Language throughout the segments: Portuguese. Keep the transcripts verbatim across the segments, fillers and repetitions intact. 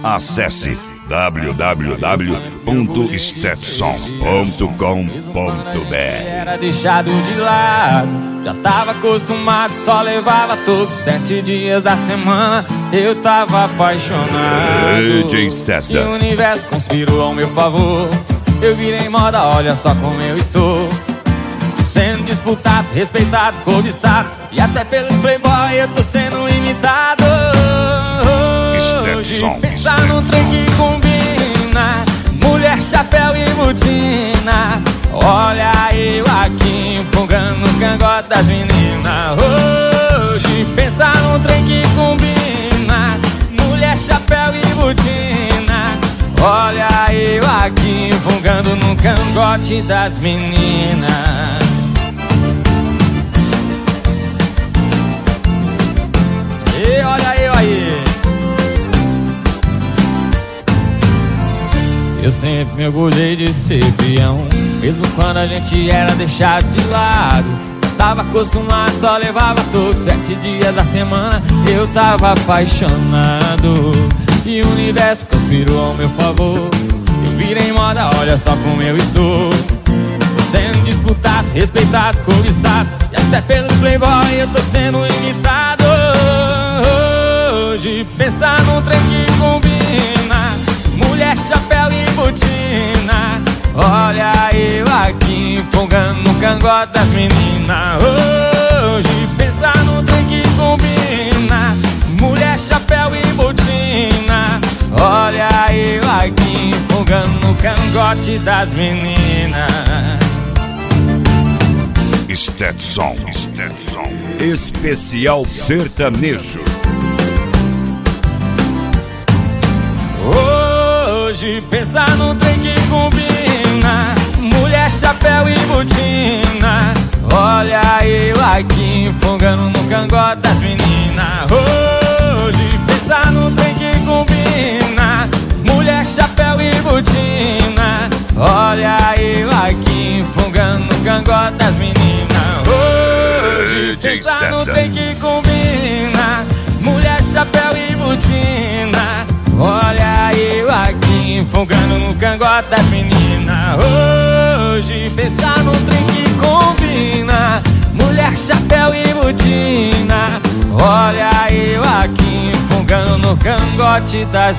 Acesse w w w ponto stetson ponto com ponto b r. Era deixado de lado, já tava acostumado, só levava todos sete dias da semana. Eu tava apaixonado. D J César. E o universo conspirou ao meu favor. Eu virei moda, olha só como eu estou. Sendo disputado, respeitado, cobiçado, e até pelos playboy eu tô sendo imitado. Stetson, pensar num trem que combina, mulher, chapéu e botina. Olha eu aqui fungando no cangote das meninas. Hoje pensar num trem que combina, mulher, chapéu e botina. Olha eu aqui fungando no cangote das meninas. E olha eu aí. Eu sempre me orgulhei de ser peão, mesmo quando a gente era deixado de lado. Tava acostumado, só levava todos sete dias da semana. Eu tava apaixonado e o universo conspirou ao meu favor. Eu virei moda, olha só como eu estou. Tô sendo disputado, respeitado, cobiçado, e até pelos playboy eu tô sendo imitado. Hoje pensar num trem que combina, mulher, chapéu e botina. Olha eu aqui fungando no cangote das meninas. Hoje pensar num trem que combina, mulher, chapéu e botina. Olha eu aqui fungando no cangote das meninas. Stetson, Stetson, especial sertanejo. Hoje pensar num trem que combina, mulher, chapéu e botina. Olha eu aqui fungando no cangote das meninas. Hoje pensar num trem que combina, mulher, chapéu e botina. Olha eu aqui fungando no cangote das meninas. Hoje pensar num trem que combina, mulher, chapéu e botina. Olha eu aqui fungando no cangote das meninas. Hoje pensar num trem que combina, mulher, chapéu e botina. Olha eu aqui fungando no cangote das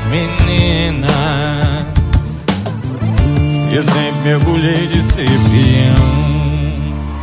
meninas. Eu sempre me orgulhei de ser peão.